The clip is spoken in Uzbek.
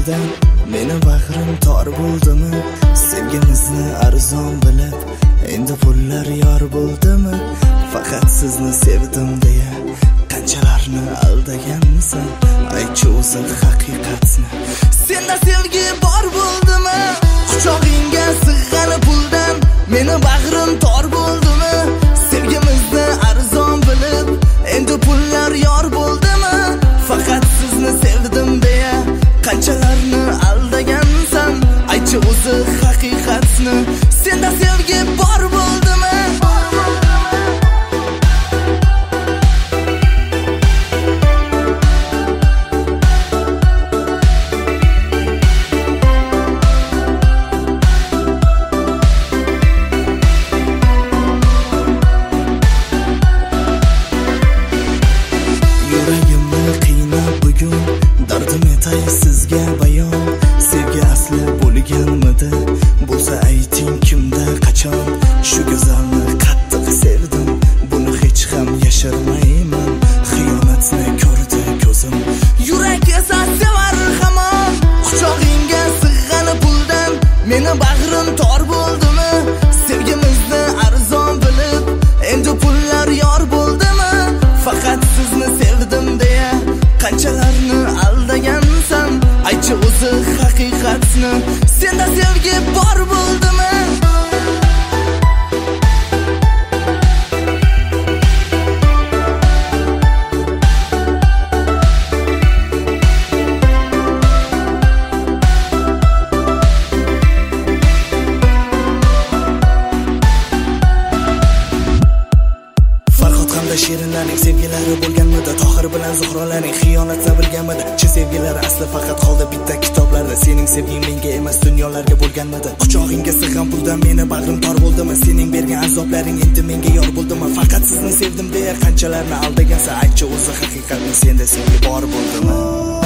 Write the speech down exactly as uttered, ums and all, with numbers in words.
puldan meni bag'rim tor bo'ldimi? Sevgimizni arzon bilib endi pullar yor bo'ldimi? Faqat sizni sevdim deya qanchalarni aldagansan? Aytchi o'zi haqiqatni. Senda sevgi bor bo'ldimi? Quchog'ingga sig'gan puldan meni bag'rim tor bo'ldimi? Sevgimizni arzon bilib endi pullar yor bo'ldimi? Faqat sizni sevdim deya qanchalarni aldagansan? Aytchi o'zi haqiqatni. Senda sevgi bor bo'ldimi? Dardim etay sizga bayon, sevgi asli bo'lganmidi? Bo'lsa ayting kimda qachon? Shu go'zalni qattiq sevdim, buni hech ham yashirmayman. Xiyonatni ko'rdi ko'zim, yurak esa sevar hamon. Quchog'ingga sig'gan puldan meni bag'rim tor bo'ldimi? Sevgimizni arzon bilib endi pullar yor bo'ldimi? Faqat sizni sevdim deya qanchalarni aldagansan? Aytchi o'zi haqiqatni. Senda sevgi bor bo'ldimi? Shirinlarning sevgilari bo'lganmidi? Tohir bilan Zuhrolarning xiyonatni bilganmidi? Chi sevgilari asli faqat qoldi bitta kitoblarda. Sening sevging menga emas dunyolarga bo'lganmidi? Quchog'ingga sig'gan puldan meni bag'rim tor bo'ldimi? Sening bergan azoblaring endi menga yor bo'ldimi? Faqat sizni sevdim deya qanchalarni aldagansan? Aytchi o'zi haqiqatni. Senda sevgi bor bo'ldimi?